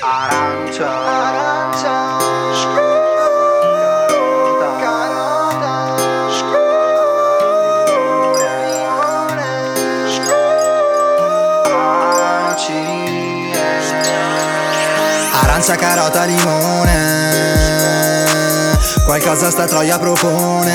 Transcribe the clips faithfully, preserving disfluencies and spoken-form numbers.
Arancia, arancia, carota, arancia, carota, limone. Qualcosa sta troia propone.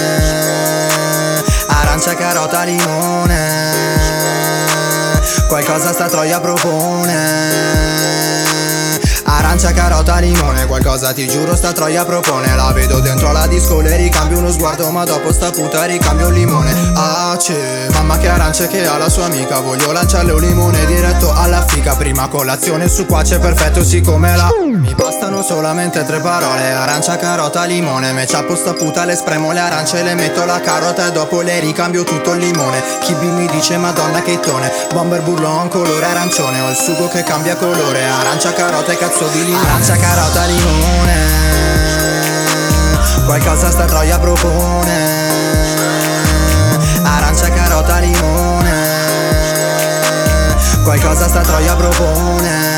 Arancia, carota, limone. Qualcosa sta troia propone. Arancia, carota, limone. Qualcosa ti giuro sta troia propone. La vedo dentro la disco, le ricambio uno sguardo, ma dopo sta puta ricambio un limone. Ah c'è, mamma che arancia che ha la sua amica. Voglio lanciarle un limone diretto alla fica. Prima colazione su qua c'è perfetto siccome la mi bastano solamente tre parole. Arancia, carota, limone. Me ciappo sta puta, le spremo le arance, le metto la carota e dopo le ricambio tutto il limone. Kibi mi dice madonna che tone. Bomber burlon colore arancione. Ho il sugo che cambia colore. Arancia, carota e cazzo di limone. Arancia, carota, limone. Qualcosa sta troia propone. Arancia, carota, limone. Qualcosa sta troia propone.